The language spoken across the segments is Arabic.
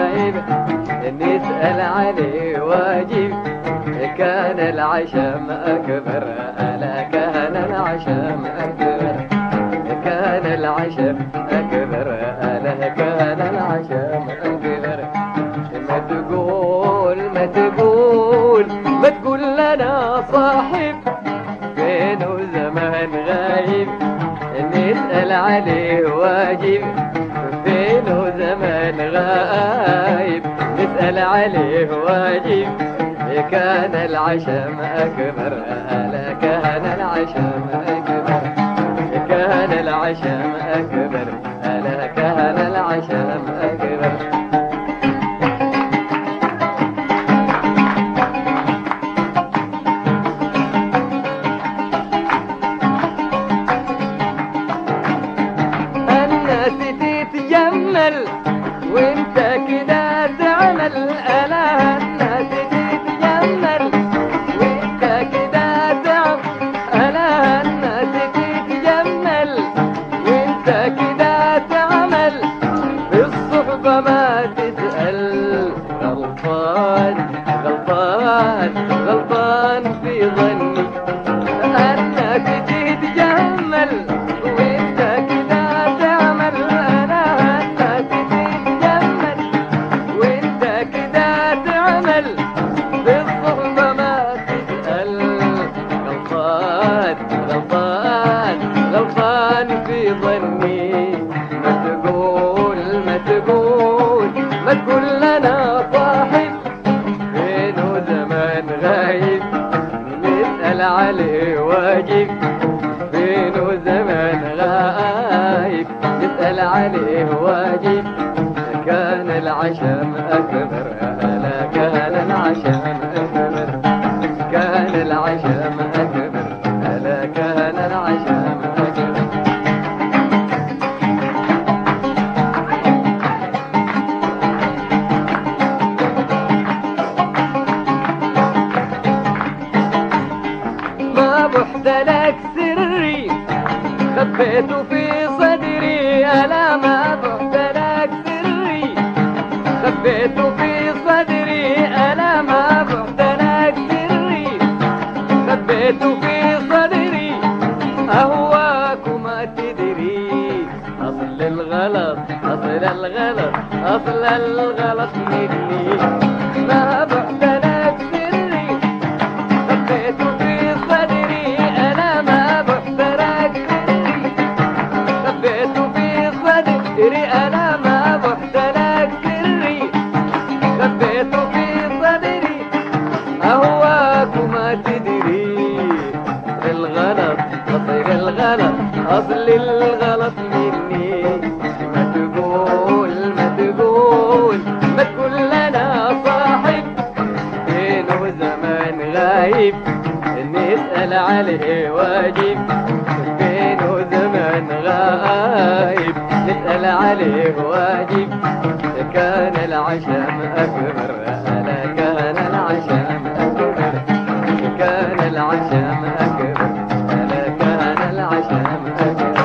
غايب نسأل عليه واجب. كان العشم أكبر ألا كان العشم أكبر، كان العشم أكبر ألا كان العشم أكبر. ما تقول ما تقول ما تقول لنا صاحب فينه زمان غايب نسأل عليه واجب. فينه زمان غايب نسأل عليه واجب. كان العشم أكبر ألا كان العشم أكبر، كان العشم أكبر ألا كان العشم أكبر. الناس تتجمل وانت كده تعمل ألا الناس تتجمل وانت كده تعمل ألا الناس تتجمل وانت كده تعمل. في الصحبة ما تسأل غلطان غلطان غلطان في ظني. الناس تتجمل وانت كده تعمل ألا الناس تتجمل وانت كده تعمل. في الصحبة ما تسأل غلطان غلطان غلطان في ظني. ما تقول ما تقول ما تقول لنا صاحب فينه زمان غايب نسأل عليه واجب. فينه زمان غايب نسأل عليه واجب. كان العشم أكبر ألا كان العشم أكبر، كان العشم أكبر ألا كان العشم أكبر. ما بحت لك سري خبيته في صدري ألا ما بحت لك سري خبيته في صدري ألا ما بحت لك سري خبيته في صدري. أهواك وما تدري أصل الغلط أصل الغلط أصل الغلط مني. ما بحت لك سري خبيته في صدري ألا ما بحت لك سري خبيته في صدري ألا ما بحت لك سري خبيته في صدري. أهواك وما تدري الغلط أصل الغلط أصل الغلط مني. ما تقول ما تقول ما تقول لنا صاحب فينه زمان غايب نسأل عليه واجب. فينه زمان غايب نسأل عليه واجب. كان العشم أكبر ألا كان العشم أكبر، كان العشم أكبر ألا كان العشم أكبر.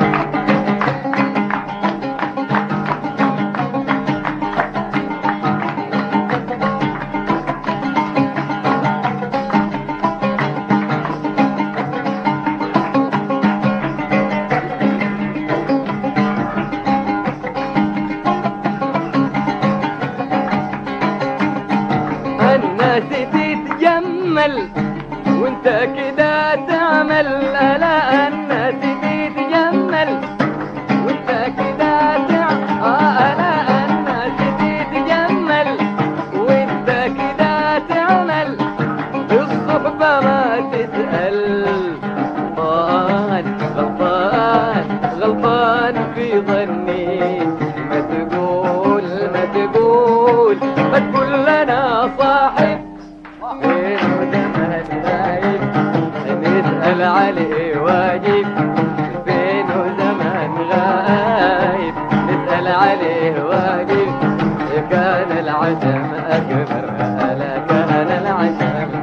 الناس تتجمل وانت كده تعمل ألا الناس تتجمل وانت كده تعمل ألا الناس تتجمل وانت كده تعمل. في الصحبة ما تسأل غلطان غلطان غلطان في ظني. ما تقول ما تقول ما تقول لنا صاحب فينه زمان غايب نسأل عليه واجب. فينه زمان غايب نسأل عليه واجب. كان العشم أكبر ألا كان العشم.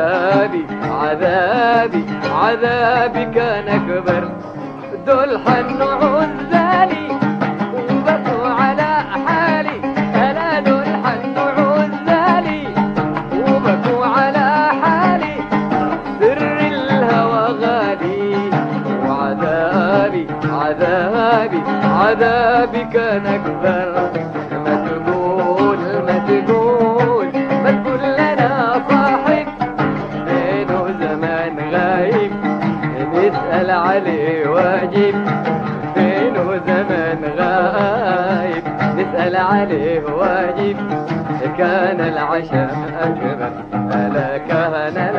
عذابي عذابي عذابي كان أكبر. دول حنوا عزالي وبكوا على حالي، ألا دول حنوا عزالي وبكوا على حالي، سر الهوى غالي وعذابي عذابي عذابي كان أكبر. ما تقول ما تقول ما تقول لنا صاحب فينه زمان غايب، نسأل عليه واجب، فينه زمان غايب نسأل عليه واجب. كان العشاء أكبر ألا كان